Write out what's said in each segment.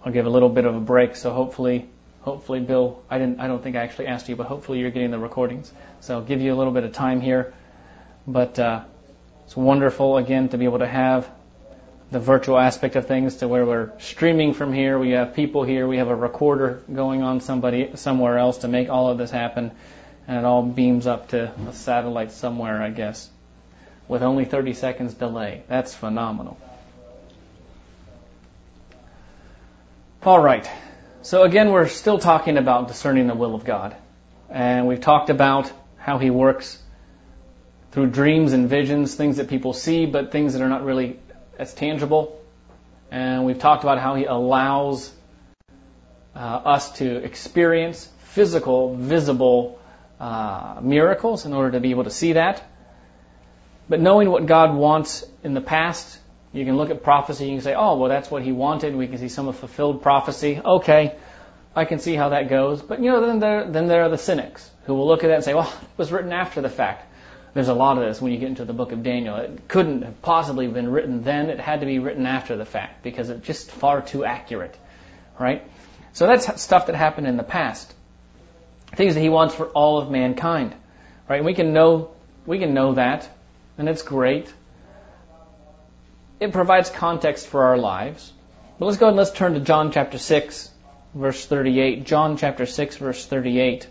I'll give a little bit of a break. So hopefully, Bill, I don't think I actually asked you, but hopefully you're getting the recordings. So I'll give you a little bit of time here. But it's wonderful again to be able to have the virtual aspect of things, to where we're streaming from here. We have people here. We have a recorder going on somewhere else to make all of this happen, and it all beams up to a satellite somewhere, I guess, with only 30 seconds delay. That's phenomenal. All right. So again, we're still talking about discerning the will of God, and we've talked about how He works through dreams and visions, things that people see, but things that are not really as tangible. And we've talked about how He allows us to experience physical, visible miracles in order to be able to see that. But knowing what God wants in the past, you can look at prophecy and you can say, oh, well, that's what He wanted. We can see some of fulfilled prophecy. Okay, I can see how that goes. But, then there are the cynics who will look at that and say, well, it was written after the fact. There's a lot of this when you get into the book of Daniel. It couldn't have possibly been written then. It had to be written after the fact because it's just far too accurate, right? So that's stuff that happened in the past. Things that He wants for all of mankind, right? And we can know that, and it's great. It provides context for our lives. But let's go and let's turn to John chapter 6, verse 38. John chapter 6, verse 38.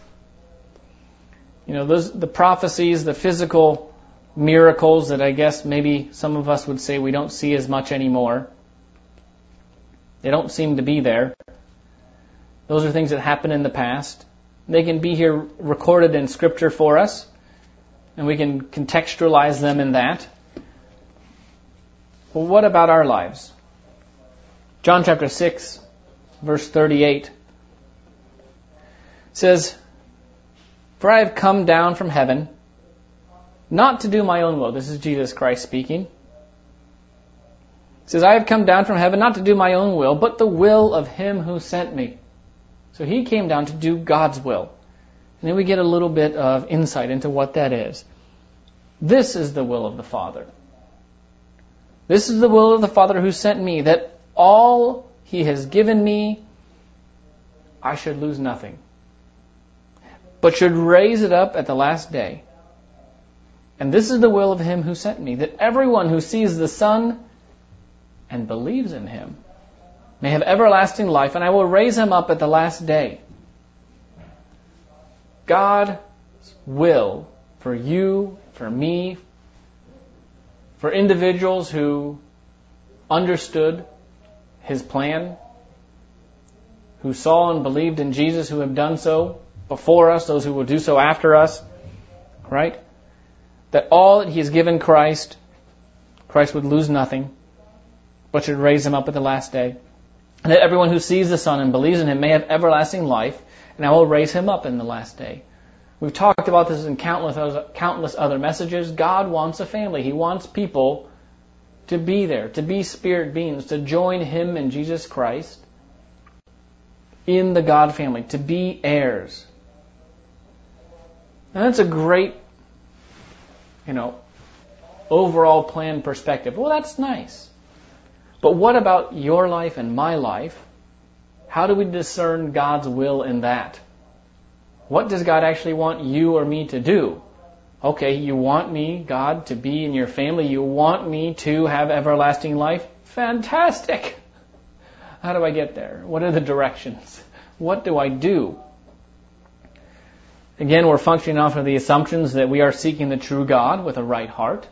The prophecies, the physical miracles that I guess maybe some of us would say we don't see as much anymore. They don't seem to be there. Those are things that happened in the past. They can be here recorded in Scripture for us, and we can contextualize them in that. Well, what about our lives? John chapter 6, verse 38 says, "For I have come down from heaven, not to do my own will." This is Jesus Christ speaking. He says, "I have come down from heaven, not to do my own will, but the will of Him who sent me." So He came down to do God's will. And then we get a little bit of insight into what that is. This is the will of the Father. This is the will of the Father who sent me, that all He has given me, I should lose nothing, but should raise it up at the last day. And this is the will of Him who sent me, that everyone who sees the Son and believes in Him may have everlasting life, and I will raise him up at the last day. God's will for you, for me, for individuals who understood His plan, who saw and believed in Jesus, who have done so before us, those who will do so after us, right? That all that He has given Christ would lose nothing, but should raise Him up at the last day. And that everyone who sees the Son and believes in Him may have everlasting life, and I will raise him up in the last day. We've talked about this in countless other messages. God wants a family. He wants people to be there, to be spirit beings, to join Him and Jesus Christ in the God family, to be heirs. And that's a great, overall plan perspective. Well, that's nice. But what about your life and my life? How do we discern God's will in that? What does God actually want you or me to do? Okay, you want me, God, to be in your family. You want me to have everlasting life. Fantastic! How do I get there? What are the directions? What do I do? Again, we're functioning off of the assumptions that we are seeking the true God with a right heart.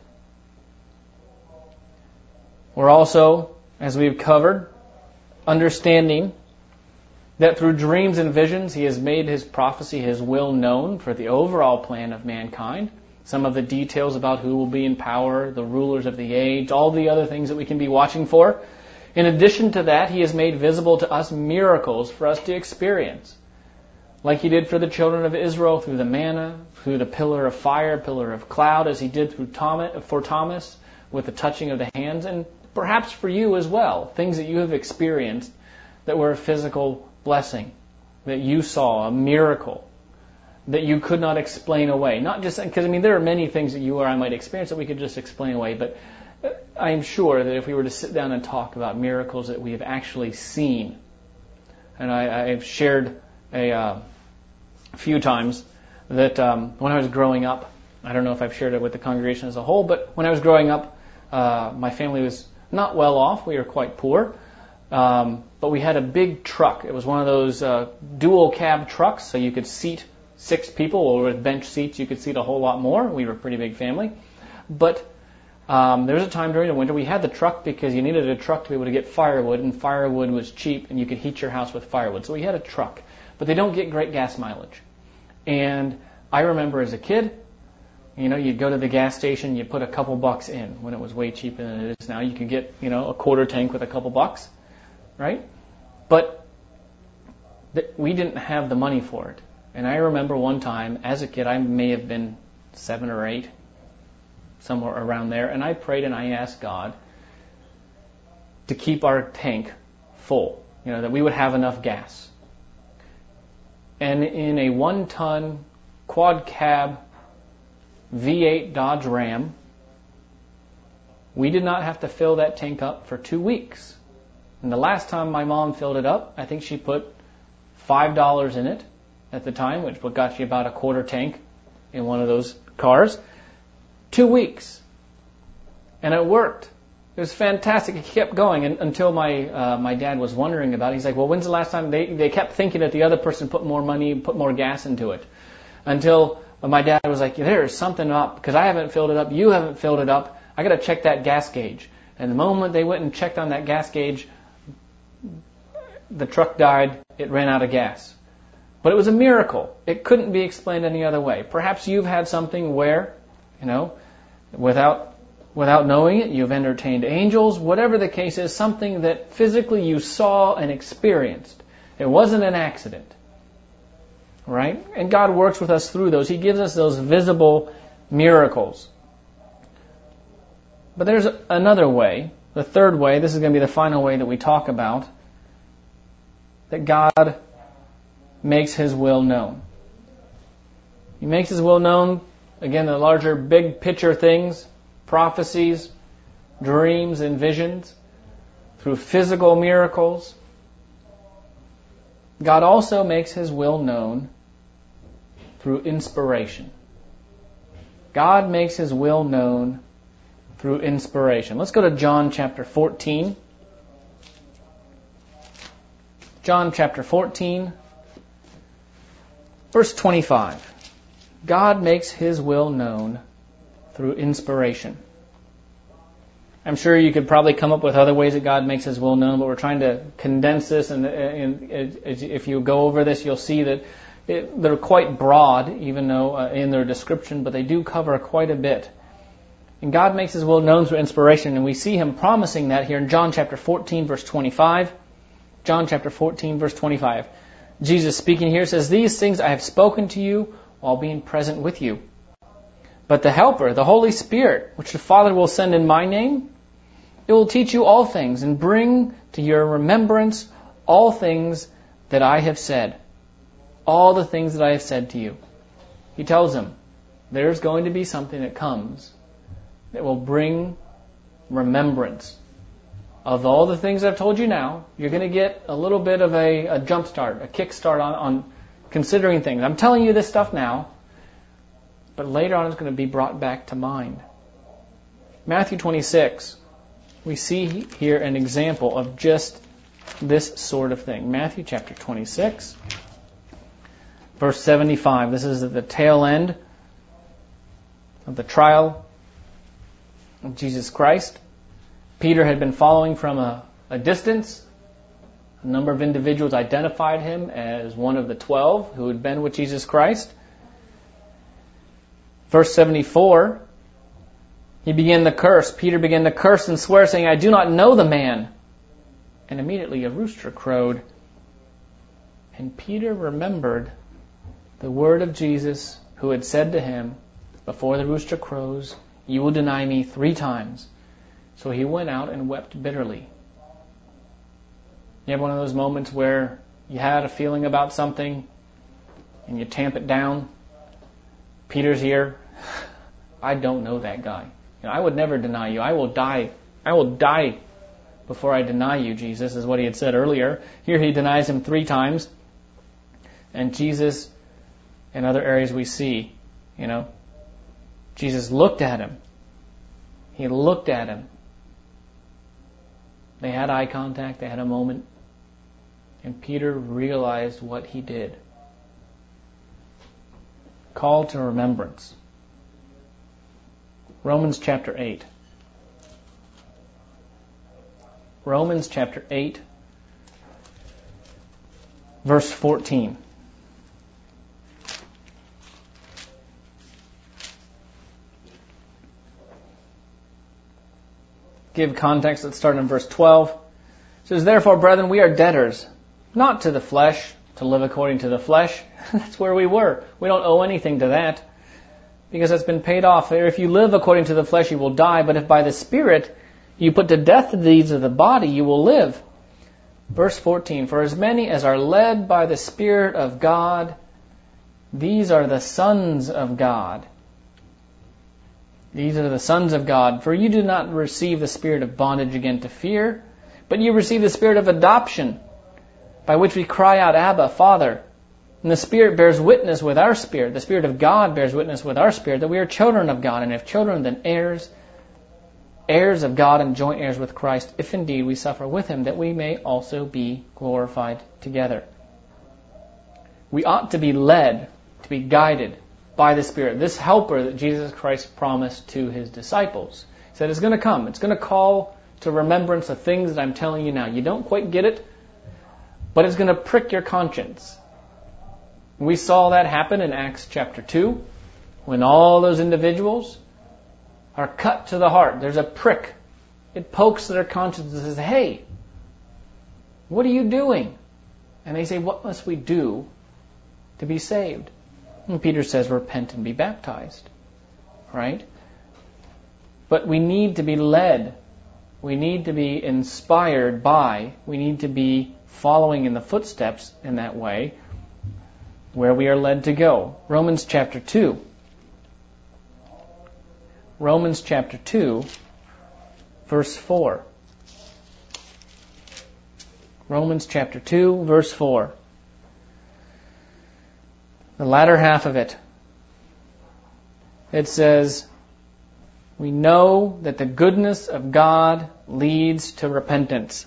We're also, as we've covered, understanding that through dreams and visions, He has made His prophecy, His will known for the overall plan of mankind. Some of the details about who will be in power, the rulers of the age, all the other things that we can be watching for. In addition to that, He has made visible to us miracles for us to experience. Like He did for the children of Israel through the manna, through the pillar of fire, pillar of cloud, as He did for Thomas with the touching of the hands, and perhaps for you as well, things that you have experienced that were a physical blessing, that you saw, a miracle that you could not explain away. Not just because, there are many things that you or I might experience that we could just explain away, but I am sure that if we were to sit down and talk about miracles that we have actually seen, and I've shared a few times that when I was growing up, I don't know if I've shared it with the congregation as a whole, but when I was growing up, my family was not well off. We were quite poor. But we had a big truck. It was one of those dual cab trucks, so you could seat 6 people, or with bench seats you could seat a whole lot more. We were a pretty big family. But there was a time during the winter we had the truck because you needed a truck to be able to get firewood, and firewood was cheap, and you could heat your house with firewood. So we had a truck. But they don't get great gas mileage. And I remember as a kid, you'd go to the gas station, you put a couple bucks in when it was way cheaper than it is now. You could get, a quarter tank with a couple bucks, right? But we didn't have the money for it. And I remember one time, as a kid, I may have been 7 or 8, somewhere around there, and I prayed and I asked God to keep our tank full, that we would have enough gas. And in a 1-ton quad cab V8 Dodge Ram, we did not have to fill that tank up for 2 weeks. And the last time my mom filled it up, I think she put $5 in it at the time, which got you about a quarter tank in one of those cars. 2 weeks. And it worked. It was fantastic. It kept going until my dad was wondering about it. He's like, well, when's the last time? They kept thinking that the other person put more money, put more gas into it. Until my dad was like, there's something up, because I haven't filled it up, you haven't filled it up, I got to check that gas gauge. And the moment they went and checked on that gas gauge, the truck died, it ran out of gas. But it was a miracle. It couldn't be explained any other way. Perhaps you've had something where, without knowing it, you've entertained angels, whatever the case is, something that physically you saw and experienced. It wasn't an accident. Right? And God works with us through those. He gives us those visible miracles. But there's another way, the third way, this is going to be the final way that we talk about, that God makes His will known. He makes His will known, again, the larger big picture things, prophecies, dreams and visions, through physical miracles. God also makes His will known through inspiration. God makes His will known through inspiration. Let's go to John chapter 14. John chapter 14, verse 25. God makes His will known through inspiration. I'm sure you could probably come up with other ways that God makes His will known, but we're trying to condense this, and if you go over this, you'll see that they're quite broad, even though in their description, but they do cover quite a bit. And God makes His will known through inspiration, and we see Him promising that here in John chapter 14, verse 25. John chapter 14, verse 25. Jesus speaking here says, "These things I have spoken to you while being present with you. But the Helper, the Holy Spirit, which the Father will send in my name, it will teach you all things and bring to your remembrance all things that I have said." All the things that I have said to you. He tells them, there's going to be something that comes that will bring remembrance of all the things I've told you now. You're going to get a little bit of a jump start, a kick start on considering things. I'm telling you this stuff now, but later on it's going to be brought back to mind. Matthew 26, we see here an example of just this sort of thing. Matthew chapter 26, verse 75. This is at the tail end of the trial of Jesus Christ. Peter had been following from a distance. A number of individuals identified him as one of the 12 who had been with Jesus Christ. Verse 74, Peter began to curse and swear, saying, "I do not know the man." And immediately a rooster crowed. And Peter remembered the word of Jesus, who had said to him, "Before the rooster crows, you will deny me 3 times." So he went out and wept bitterly. You have one of those moments where you had a feeling about something and you tamp it down. Peter's here. I don't know that guy. I would never deny you. I will die. I will die before I deny you, Jesus, is what he had said earlier. Here he denies him 3 times. And Jesus, in other areas we see, Jesus looked at him. He looked at him. They had eye contact. They had a moment. And Peter realized what he did. Call to remembrance. Romans chapter 8. Romans chapter 8, verse 14. Give context. Let's start in verse 12. It says, "Therefore, brethren, we are debtors, not to the flesh, to live according to the flesh." That's where we were. We don't owe anything to that, because that's been paid off. If you live according to the flesh, you will die. But if by the Spirit you put to death the deeds of the body, you will live. Verse 14, "For as many as are led by the Spirit of God, these are the sons of God." These are the sons of God. "For you do not receive the spirit of bondage again to fear, but you receive the spirit of adoption, by which we cry out, Abba, Father. And the Spirit bears witness with our spirit." The Spirit of God bears witness with our spirit that we are children of God. And if children, then heirs, heirs of God and joint heirs with Christ, if indeed we suffer with him, that we may also be glorified together. We ought to be led, to be guided by the Spirit. This helper that Jesus Christ promised to his disciples. He said it's going to come. It's going to call to remembrance the things that I'm telling you now. You don't quite get it, but it's going to prick your conscience. We saw that happen in Acts chapter 2, when all those individuals are cut to the heart. There's a prick. It pokes their conscience and says, "Hey, what are you doing?" And they say, "What must we do to be saved?" And Peter says, "Repent and be baptized." Right? But we need to be led. We need to be inspired by. We need to be following in the footsteps in that way where we are led to go. Romans chapter 2. Romans chapter 2, verse 4. Romans chapter 2, verse 4. The latter half of it. It says, "We know that the goodness of God leads to repentance."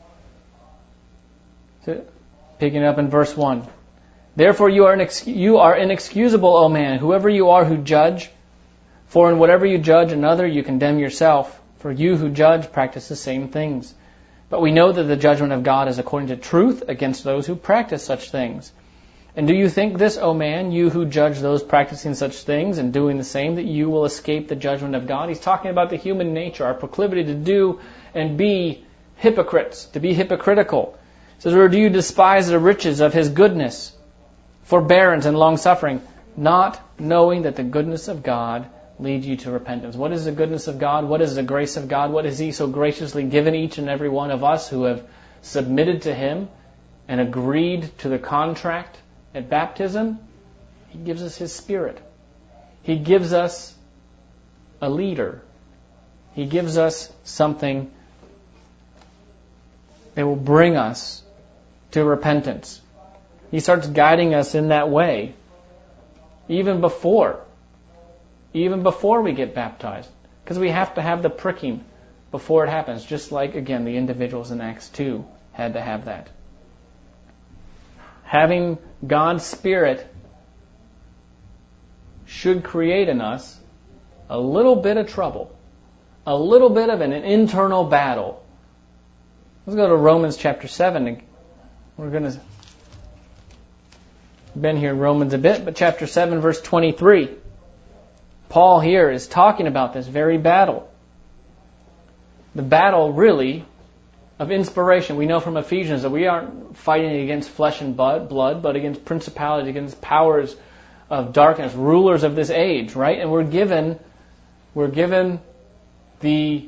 So, picking up in verse 1. "Therefore you are inexcusable, O man, whoever you are who judge. For in whatever you judge another, you condemn yourself. For you who judge practice the same things. But we know that the judgment of God is according to truth against those who practice such things. And do you think this, O man, you who judge those practicing such things and doing the same, that you will escape the judgment of God?" He's talking about the human nature, our proclivity to do and be hypocrites, to be hypocritical. He says, "Or do you despise the riches of his goodness, forbearance and long-suffering, not knowing that the goodness of God leads you to repentance?" What is the goodness of God? What is the grace of God? What has he so graciously given each and every one of us who have submitted to him and agreed to the contract at baptism? He gives us his Spirit. He gives us a leader. He gives us something that will bring us to repentance. He starts guiding us in that way even before we get baptized, because we have to have the pricking before it happens, just like, again, the individuals in Acts 2 had to have that. Having God's Spirit should create in us a little bit of trouble, a little bit of an internal battle. Let's go to Romans chapter 7. We're going to been here in Romans a bit, but chapter 7, verse 23. Paul here is talking about this very battle. The battle, really, of inspiration. We know from Ephesians that we aren't fighting against flesh and blood, but against principalities, against powers of darkness, rulers of this age, right? And we're given the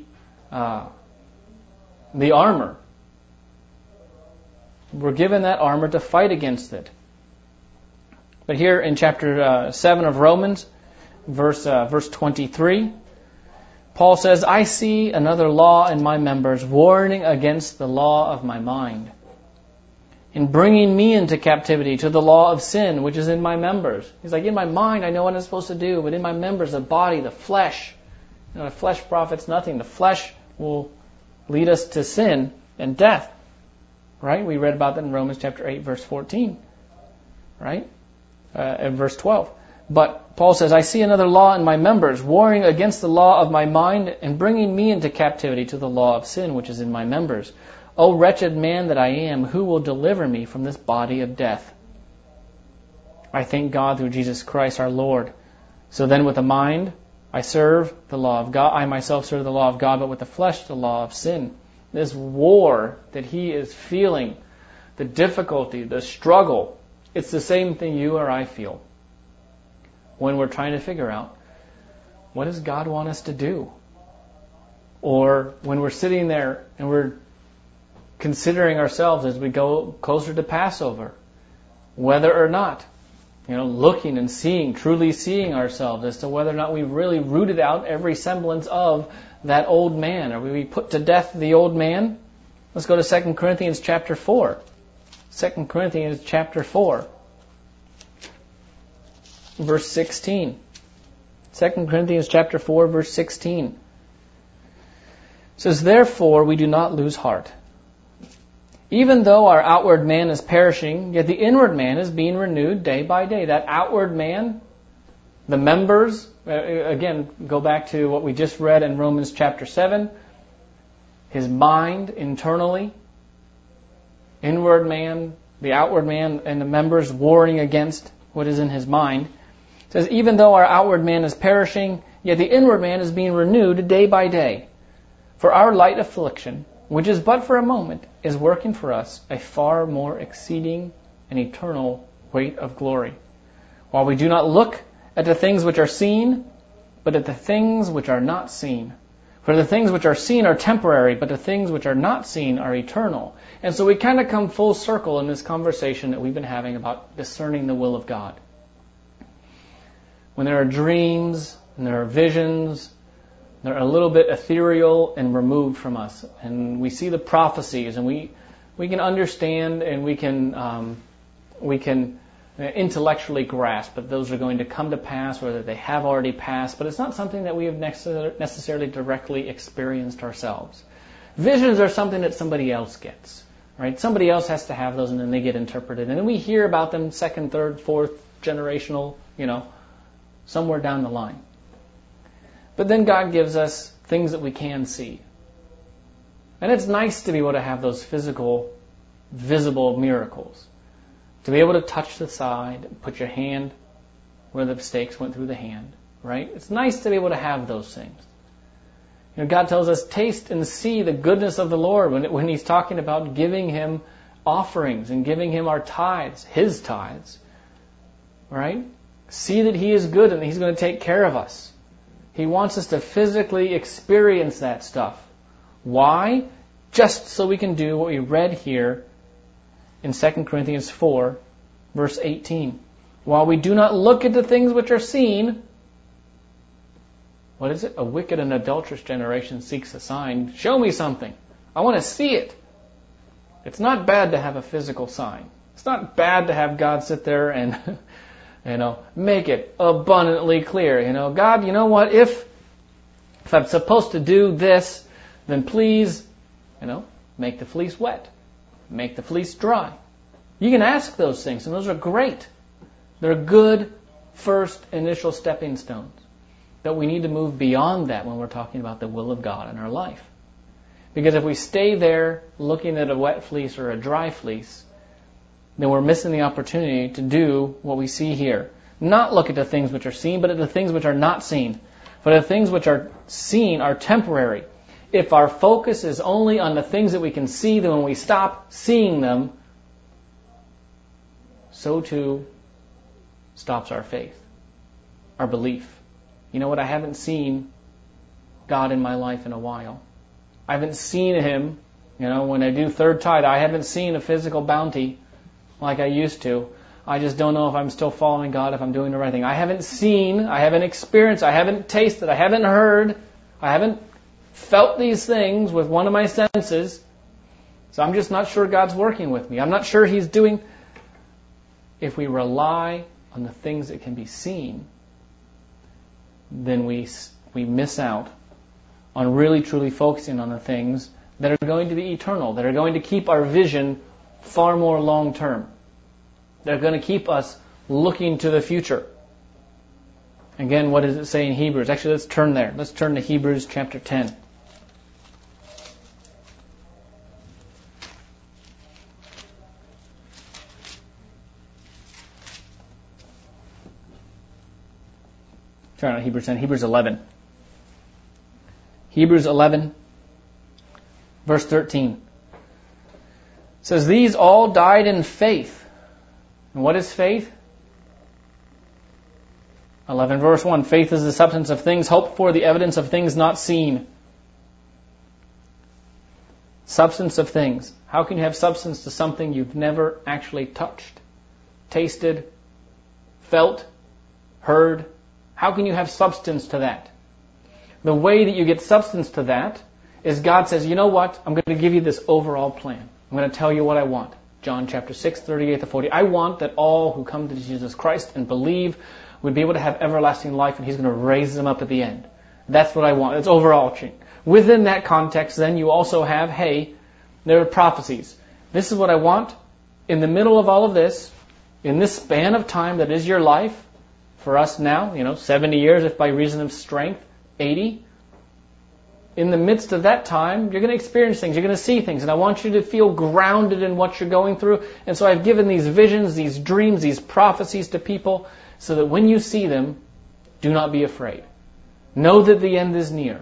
armor. We're given that armor to fight against it. But here in chapter 7 of Romans, verse 23, Paul says, I see another law in my members, warring against the law of my mind, in bringing me into captivity to the law of sin, which is in my members. He's like, in my mind, I know what I'm supposed to do, but in my members, the body, the flesh, the flesh profits nothing. The flesh will lead us to sin and death. Right? We read about that in Romans chapter 8, verse 14. Right? And verse 12. But Paul says, I see another law in my members, warring against the law of my mind and bringing me into captivity to the law of sin, which is in my members. O wretched man that I am, who will deliver me from this body of death? I thank God through Jesus Christ our Lord. So then with the mind, I serve the law of God. I myself serve the law of God, but with the flesh, the law of sin. This war that he is feeling, the difficulty, the struggle, it's the same thing you or I feel when we're trying to figure out, what does God want us to do? Or when we're sitting there and we're considering ourselves as we go closer to Passover, whether or not, looking and seeing, truly seeing ourselves as to whether or not we've really rooted out every semblance of that old man. Are we put to death the old man? Let's go to 2 Corinthians chapter 4. 2 Corinthians chapter 4. Verse 16. 2 Corinthians chapter 4, verse 16. It says, therefore we do not lose heart. Even though our outward man is perishing, yet the inward man is being renewed day by day. That outward man, the members, again, go back to what we just read in Romans chapter 7. His mind internally, inward man, the outward man, and the members warring against what is in his mind. It says, even though our outward man is perishing, yet the inward man is being renewed day by day. For our light affliction, which is but for a moment, is working for us a far more exceeding and eternal weight of glory. While we do not look at the things which are seen, but at the things which are not seen. For the things which are seen are temporary, but the things which are not seen are eternal. And so we kind of come full circle in this conversation that we've been having about discerning the will of God. When there are dreams and there are visions, they're a little bit ethereal and removed from us. And we see the prophecies and we can understand and we can intellectually grasp that those are going to come to pass or that they have already passed. But it's not something that we have necessarily directly experienced ourselves. Visions are something that somebody else gets. Right? Somebody else has to have those and then they get interpreted. And then we hear about them second, third, fourth generational, somewhere down the line. But then God gives us things that we can see. And it's nice to be able to have those physical, visible miracles. To be able to touch the side, put your hand where the stakes went through the hand. Right? It's nice to be able to have those things. God tells us, taste and see the goodness of the Lord when He's talking about giving Him offerings and giving Him our tithes, His tithes. Right? See that He is good and He's going to take care of us. He wants us to physically experience that stuff. Why? Just so we can do what we read here in 2 Corinthians 4, verse 18. While we do not look at the things which are seen, what is it? A wicked and adulterous generation seeks a sign. Show me something. I want to see it. It's not bad to have a physical sign. It's not bad to have God sit there and make it abundantly clear. God, you know what? If I'm supposed to do this, then please, make the fleece wet. Make the fleece dry. You can ask those things, and those are great. They're good first initial stepping stones. But we need to move beyond that when we're talking about the will of God in our life. Because if we stay there looking at a wet fleece or a dry fleece, then we're missing the opportunity to do what we see here. Not look at the things which are seen, but at the things which are not seen. For the things which are seen are temporary. If our focus is only on the things that we can see, then when we stop seeing them, so too stops our faith, our belief. You know what? I haven't seen God in my life in a while. I haven't seen Him, when I do third tithe, I haven't seen a physical bounty like I used to. I just don't know if I'm still following God, if I'm doing the right thing. I haven't seen, I haven't experienced, I haven't tasted, I haven't heard I haven't felt these things with one of my senses, so I'm just not sure God's working with me. I'm not sure He's doing. If we rely on the things that can be seen, then we miss out on really truly focusing on the things that are going to be eternal, that are going to keep our vision far more long term. They're going to keep us looking to the future. Again, what does it say in Hebrews? Actually, let's turn there. Let's turn to Hebrews chapter 10. Sorry, not Hebrews 10, Hebrews 11. Hebrews 11, verse 13. It says, these all died in faith. And what is faith? 11 verse 1. Faith is the substance of things hoped for, the evidence of things not seen. Substance of things. How can you have substance to something you've never actually touched, tasted, felt, heard? How can you have substance to that? The way that you get substance to that is God says, you know what? I'm going to give you this overall plan. I'm going to tell you what I want. John chapter 6, 38 to 40. I want that all who come to Jesus Christ and believe would be able to have everlasting life, and He's going to raise them up at the end. That's what I want. It's overarching. Within that context, then, you also have, hey, there are prophecies. This is what I want. In the middle of all of this, in this span of time that is your life, for us now, 70 years, if by reason of strength, 80. In the midst of that time, you're going to experience things, you're going to see things, and I want you to feel grounded in what you're going through. And so I've given these visions, these dreams, these prophecies to people, so that when you see them, do not be afraid. Know that the end is near.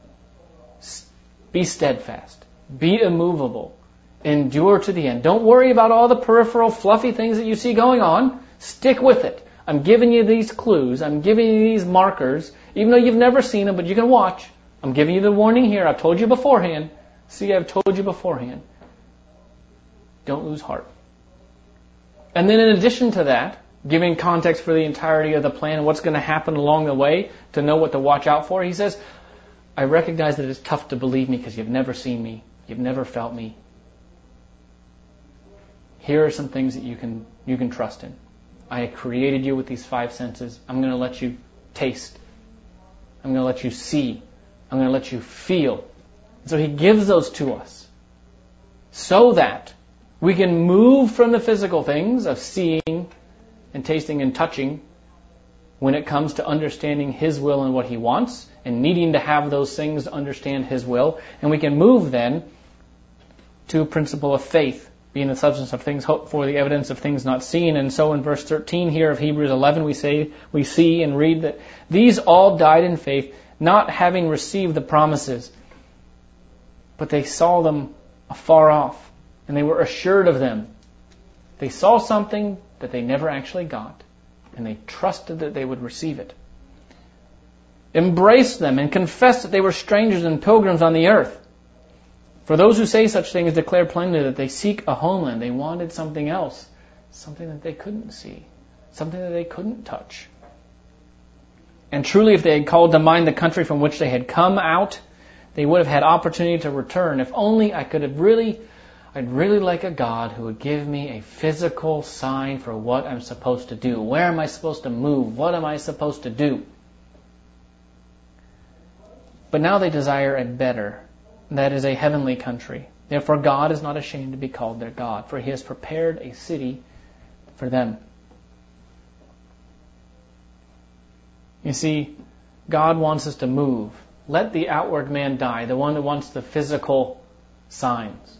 Be steadfast. Be immovable. Endure to the end. Don't worry about all the peripheral, fluffy things that you see going on. Stick with it. I'm giving you these clues. I'm giving you these markers. Even though you've never seen them, but you can watch. I'm giving you the warning here. I've told you beforehand. See, I've told you beforehand. Don't lose heart. And then in addition to that, giving context for the entirety of the plan, what's going to happen along the way, to know what to watch out for, he says, I recognize that it's tough to believe me because you've never seen me. You've never felt me. Here are some things that you can trust in. I created you with these 5 senses. I'm going to let you taste. I'm going to let you see. I'm going to let you feel. And so He gives those to us so that we can move from the physical things of seeing and tasting and touching when it comes to understanding His will and what He wants and needing to have those things to understand His will. And we can move then to a principle of faith, being the substance of things hoped for, the evidence of things not seen. And so in verse 13 here of Hebrews 11, we see and read that these all died in faith, not having received the promises, but they saw them afar off, and they were assured of them. They saw something that they never actually got, and they trusted that they would receive it. Embraced them and confessed that they were strangers and pilgrims on the earth. For those who say such things declare plainly that they seek a homeland. They wanted something else, something that they couldn't see, something that they couldn't touch. And truly, if they had called to mind the country from which they had come out, they would have had opportunity to return. If only I'd really like a God who would give me a physical sign for what I'm supposed to do. Where am I supposed to move? What am I supposed to do? But now they desire a better, that is a heavenly country. Therefore God is not ashamed to be called their God, for He has prepared a city for them. You see, God wants us to move. Let the outward man die, the one that wants the physical signs.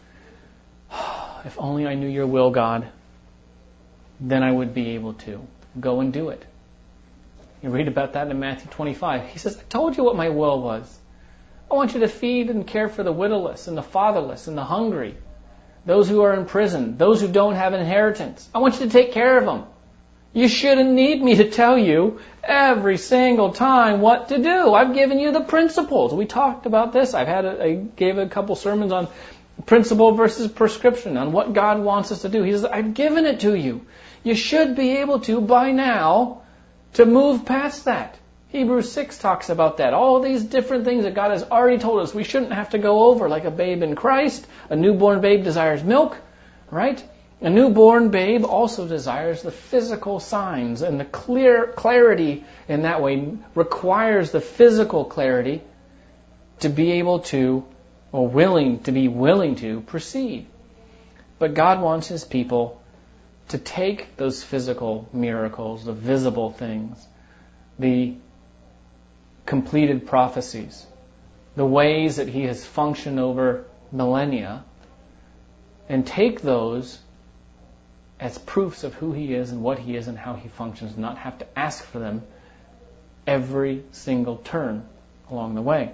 If only I knew your will, God, then I would be able to go and do it. You read about that in Matthew 25. He says, I told you what my will was. I want you to feed and care for the widowless and the fatherless and the hungry, those who are in prison, those who don't have inheritance. I want you to take care of them. You shouldn't need me to tell you every single time what to do. I've given you the principles. We talked about this. I gave a couple sermons on principle versus prescription, on what God wants us to do. He says, I've given it to you. You should be able to, by now, to move past that. Hebrews 6 talks about that. All these different things that God has already told us we shouldn't have to go over, like a babe in Christ. A newborn babe desires milk, right? A newborn babe also desires the physical signs, and the clarity in that way requires the physical clarity to be able to, or willing to proceed. But God wants His people to take those physical miracles, the visible things, the completed prophecies, the ways that He has functioned over millennia, and take those as proofs of who He is and what He is and how He functions, and not have to ask for them every single turn along the way.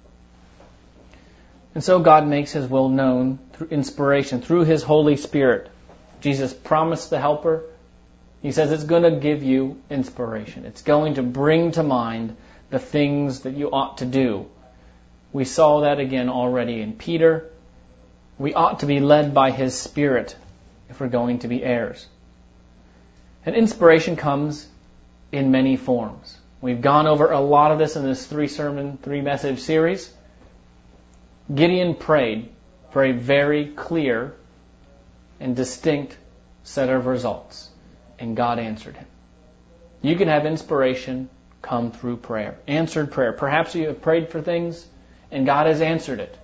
And so God makes His will known through inspiration, through His Holy Spirit. Jesus promised the Helper. He says it's going to give you inspiration. It's going to bring to mind the things that you ought to do. We saw that again already in Peter. We ought to be led by His Spirit if we're going to be heirs. And inspiration comes in many forms. We've gone over a lot of this in this 3-message series. Gideon prayed for a very clear and distinct set of results, and God answered him. You can have inspiration come through prayer, answered prayer. Perhaps you have prayed for things and God has answered it.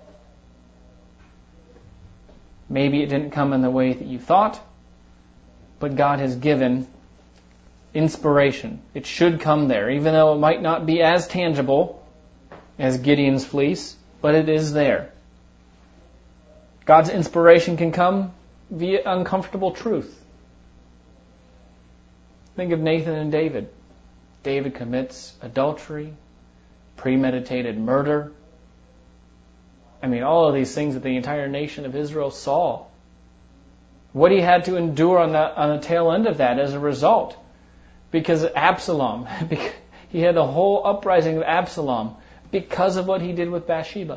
Maybe it didn't come in the way that you thought, but God has given inspiration. It should come there, even though it might not be as tangible as Gideon's fleece, but it is there. God's inspiration can come via uncomfortable truth. Think of Nathan and David. David commits adultery, premeditated murder. I mean, all of these things that the entire nation of Israel saw. What he had to endure on the tail end of that as a result. Because Absalom, he had the whole uprising of Absalom because of what he did with Bathsheba.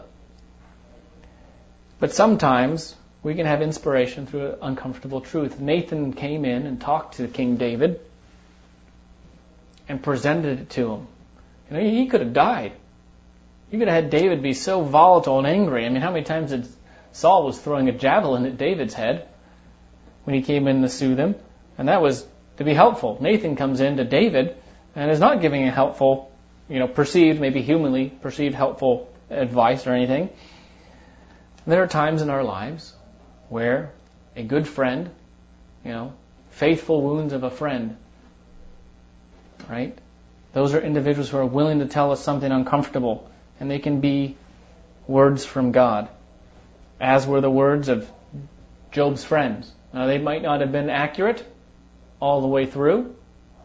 But sometimes we can have inspiration through uncomfortable truth. Nathan came in and talked to King David and presented it to him. You know, he could have died. You could have had David be so volatile and angry. I mean, how many times did Saul was throwing a javelin at David's head when he came in to soothe him? And that was to be helpful. Nathan comes in to David and is not giving a helpful, perceived, maybe humanly perceived helpful advice or anything. There are times in our lives where a good friend, faithful wounds of a friend, right? Those are individuals who are willing to tell us something uncomfortable, and they can be words from God, as were the words of Job's friends. Now, they might not have been accurate all the way through,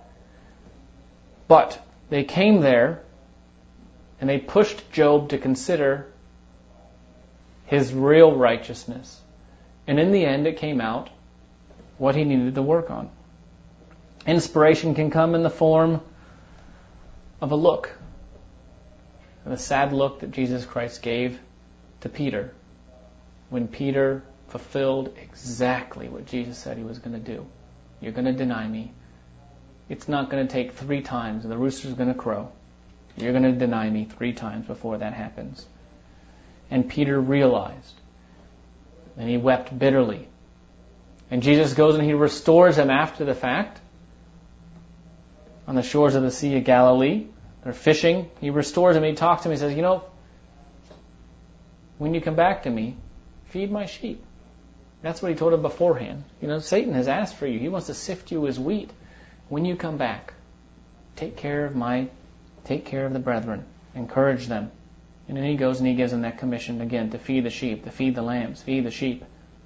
but they came there and they pushed Job to consider his real righteousness. And in the end, it came out what he needed to work on. Inspiration can come in the form of a look. The sad look that Jesus Christ gave to Peter when Peter fulfilled exactly what Jesus said he was going to do. You're going to deny me. It's not going to take 3 times and the rooster's going to crow. You're going to deny me 3 times before that happens. And Peter realized, and he wept bitterly. And Jesus goes and he restores him after the fact on the shores of the Sea of Galilee. They're fishing. He restores him. He talks to him. He says, when you come back to me, feed my sheep. That's what he told him beforehand. Satan has asked for you. He wants to sift you as wheat. When you come back, take care of the brethren. Encourage them. And then he goes and he gives them that commission again to feed the sheep, to feed the lambs, feed the sheep.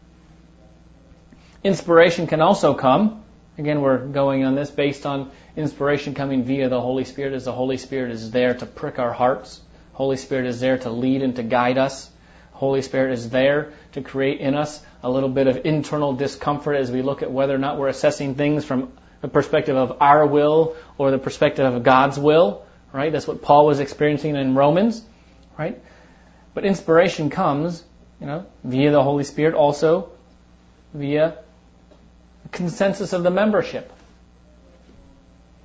Inspiration can also come. Again, we're going on this based on inspiration coming via the Holy Spirit, as the Holy Spirit is there to prick our hearts. Holy Spirit is there to lead and to guide us. Holy Spirit is there to create in us a little bit of internal discomfort as we look at whether or not we're assessing things from the perspective of our will or the perspective of God's will. Right? That's what Paul was experiencing in Romans. Right? But inspiration comes, via the Holy Spirit, also via the consensus of the membership.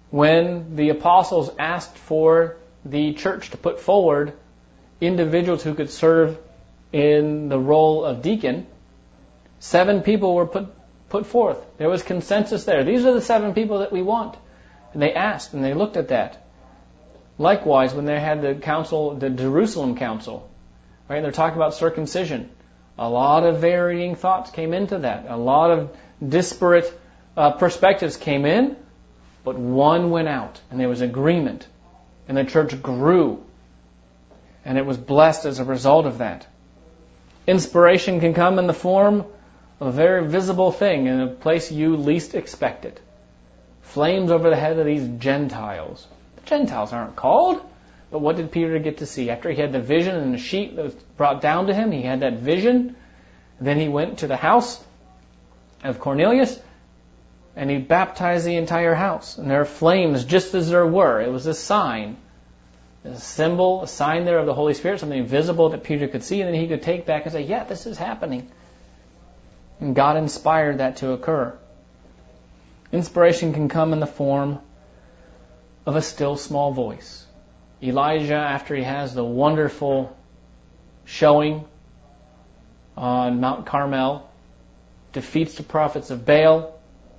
when the apostles asked for the church to put forward individuals who could serve in the role of deacon, 7 people were put forth. There was consensus there. These are the 7 people that we want. And they asked and they looked at that. Likewise, when they had the council, the Jerusalem council, right? They're talking about circumcision. A lot of varying thoughts came into that. A lot of disparate perspectives came in, but one went out, and there was agreement, and the church grew, and it was blessed as a result of that. Inspiration can come in the form of a very visible thing in a place you least expect it. Flames over the head of these Gentiles. The Gentiles aren't called, but what did Peter get to see? After he had the vision and the sheet that was brought down to him, he had that vision. Then he went to the house of Cornelius, and he baptized the entire house. And there are flames just as there were. It was a sign, a symbol, a sign there of the Holy Spirit, something visible that Peter could see, and then he could take back and say, yeah, this is happening. And God inspired that to occur. Inspiration can come in the form of a still small voice. Elijah, after he has the wonderful showing on Mount Carmel, defeats the prophets of Baal.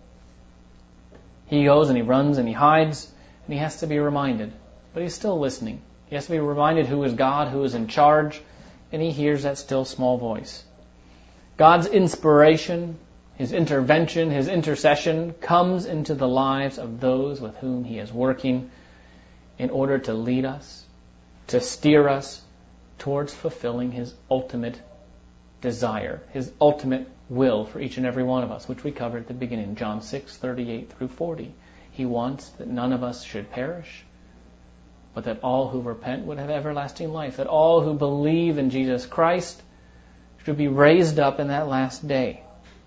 He goes and he runs and he hides, and he has to be reminded. But he's still listening. He has to be reminded who is God, who is in charge, and he hears that still small voice. God's inspiration, His intervention, His intercession comes into the lives of those with whom He is working in order to lead us, to steer us towards fulfilling His ultimate desire, His ultimate will for each and every one of us, which we covered at the beginning, John 6:38 through 40. He wants that none of us should perish, but that all who repent would have everlasting life, that all who believe in Jesus Christ should be raised up in that last day.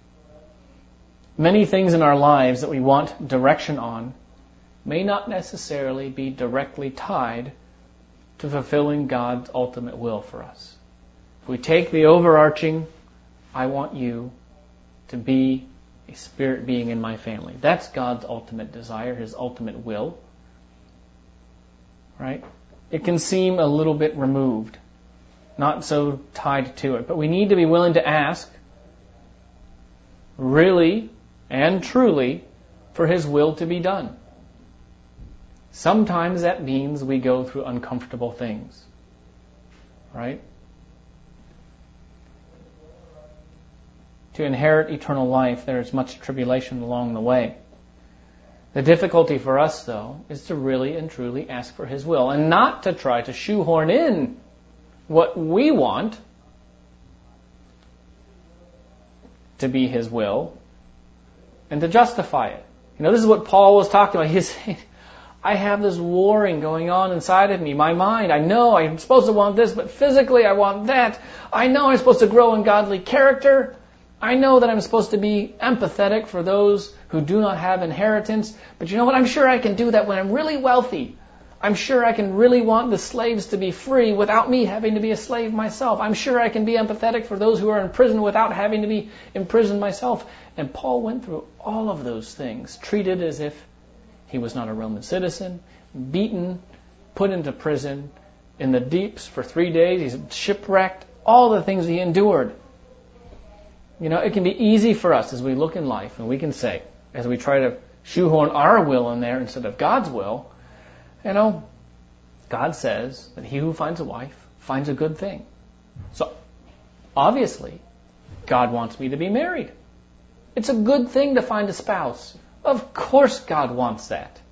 Many things in our lives that we want direction on may not necessarily be directly tied to fulfilling God's ultimate will for us. If we take the overarching, I want you to be a spirit being in my family. That's God's ultimate desire, His ultimate will. Right? It can seem a little bit removed, not so tied to it. But we need to be willing to ask, really and truly, for His will to be done. Sometimes that means we go through uncomfortable things. Right? To inherit eternal life, there is much tribulation along the way. The difficulty for us, though, is to really and truly ask for His will, and not to try to shoehorn in what we want to be His will, and to justify it. You know, this is what Paul was talking about. He's saying, I have this warring going on inside of me, my mind. I know I'm supposed to want this, but physically I want that. I know I'm supposed to grow in godly character. I know that I'm supposed to be empathetic for those who do not have inheritance. But you know what? I'm sure I can do that when I'm really wealthy. I'm sure I can really want the slaves to be free without me having to be a slave myself. I'm sure I can be empathetic for those who are in prison without having to be imprisoned myself. And Paul went through all of those things, treated as if he was not a Roman citizen, beaten, put into prison, in the deeps for 3 days. He's shipwrecked, all the things he endured. You know, it can be easy for us as we look in life, and we can say, as we try to shoehorn our will in there instead of God's will, you know, God says that he who finds a wife finds a good thing. So, obviously, God wants me to be married. It's a good thing to find a spouse. Of course God wants that.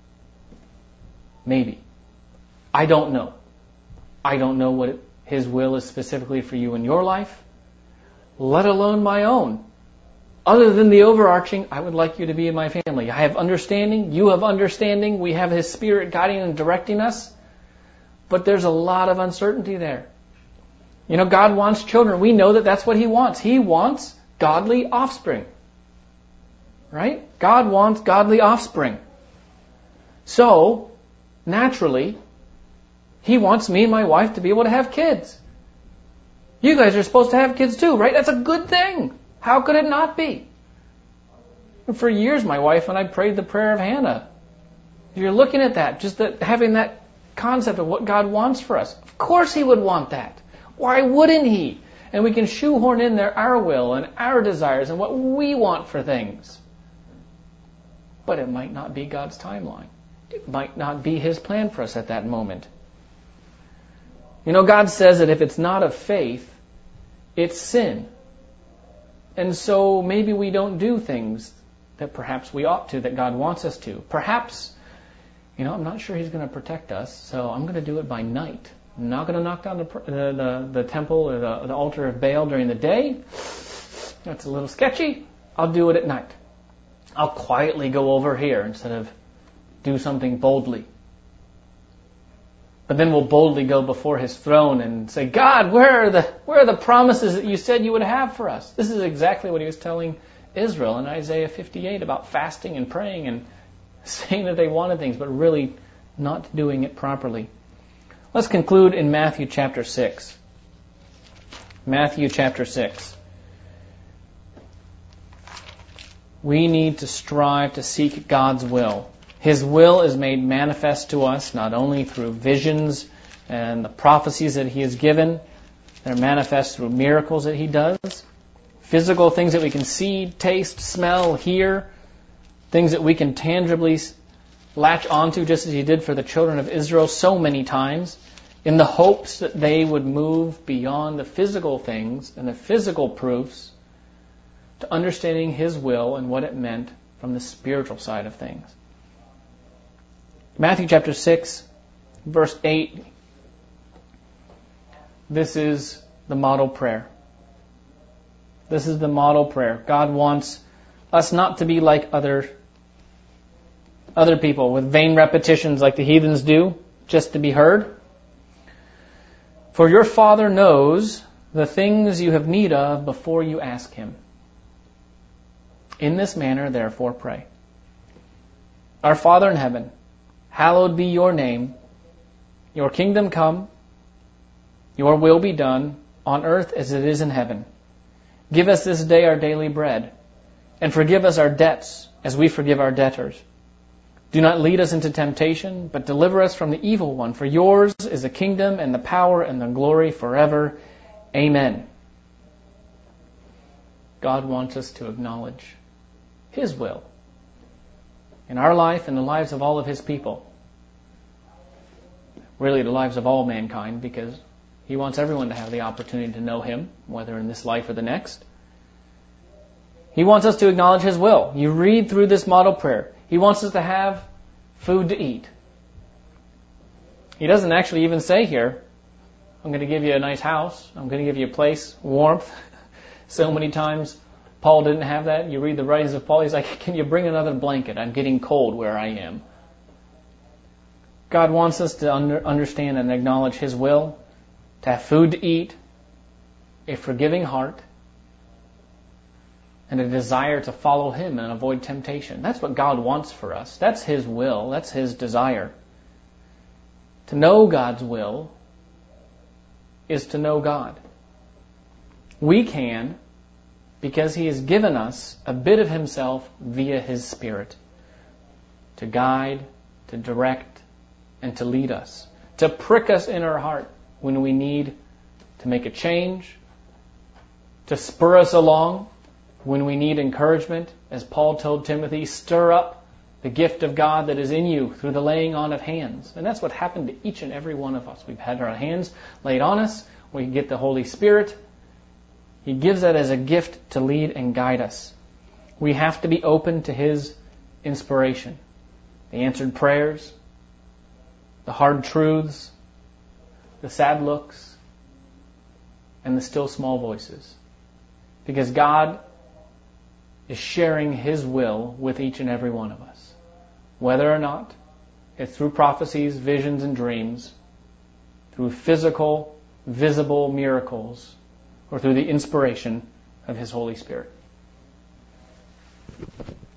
Maybe. I don't know. I don't know what His will is specifically for you in your life, let alone my own. Other than the overarching, I would like you to be in my family. I have understanding, you have understanding, we have His Spirit guiding and directing us, but there's a lot of uncertainty there. You know, God wants children. We know that that's what He wants. He wants godly offspring. Right? God wants godly offspring. So, naturally, He wants me and my wife to be able to have kids. You guys are supposed to have kids too, right? That's a good thing. How could it not be? For years, my wife and I prayed the prayer of Hannah. You're looking at that, just having that concept of what God wants for us. Of course He would want that. Why wouldn't He? And we can shoehorn in there our will and our desires and what we want for things. But it might not be God's timeline. It might not be His plan for us at that moment. You know, God says that if it's not of faith, it's sin. And so maybe we don't do things that perhaps we ought to, that God wants us to. Perhaps, I'm not sure He's going to protect us, so I'm going to do it by night. I'm not going to knock down the temple or the altar of Baal during the day. That's a little sketchy. I'll do it at night. I'll quietly go over here instead of do something boldly. But then we'll boldly go before His throne and say, God, where are the promises that You said You would have for us? This is exactly what He was telling Israel in Isaiah 58 about fasting and praying and saying that they wanted things, but really not doing it properly. Let's conclude in Matthew chapter 6. Matthew chapter 6. We need to strive to seek God's will. His will is made manifest to us not only through visions and the prophecies that He has given. They're manifest through miracles that He does. Physical things that we can see, taste, smell, hear. Things that we can tangibly latch onto, just as He did for the children of Israel so many times, in the hopes that they would move beyond the physical things and the physical proofs to understanding His will and what it meant from the spiritual side of things. Matthew chapter 6, verse 8. This is the model prayer. This is the model prayer. God wants us not to be like other people with vain repetitions like the heathens do, just to be heard. For your Father knows the things you have need of before you ask Him. In this manner, therefore, pray. Our Father in heaven, hallowed be Your name. Your kingdom come. Your will be done on earth as it is in heaven. Give us this day our daily bread, and forgive us our debts as we forgive our debtors. Do not lead us into temptation, but deliver us from the evil one. For Yours is the kingdom and the power and the glory forever. Amen. God wants us to acknowledge His will in our life and the lives of all of His people. Really the lives of all mankind, because He wants everyone to have the opportunity to know Him, whether in this life or the next. He wants us to acknowledge His will. You read through this model prayer. He wants us to have food to eat. He doesn't actually even say here, I'm going to give you a nice house. I'm going to give you a place, warmth. So many times Paul didn't have that. You read the writings of Paul, he's like, can you bring another blanket? I'm getting cold where I am. God wants us to understand and acknowledge His will, to have food to eat, a forgiving heart, and a desire to follow Him and avoid temptation. That's what God wants for us. That's His will. That's His desire. To know God's will is to know God. We can, because He has given us a bit of Himself via His Spirit, to guide, to direct, and to lead us, to prick us in our heart when we need to make a change, to spur us along when we need encouragement. As Paul told Timothy, stir up the gift of God that is in you through the laying on of hands. And that's what happened to each and every one of us. We've had our hands laid on us. We get the Holy Spirit. He gives that as a gift to lead and guide us. We have to be open to His inspiration. The answered prayers, the hard truths, the sad looks, and the still small voices. Because God is sharing His will with each and every one of us. Whether or not it's through prophecies, visions, and dreams, through physical, visible miracles, or through the inspiration of His Holy Spirit.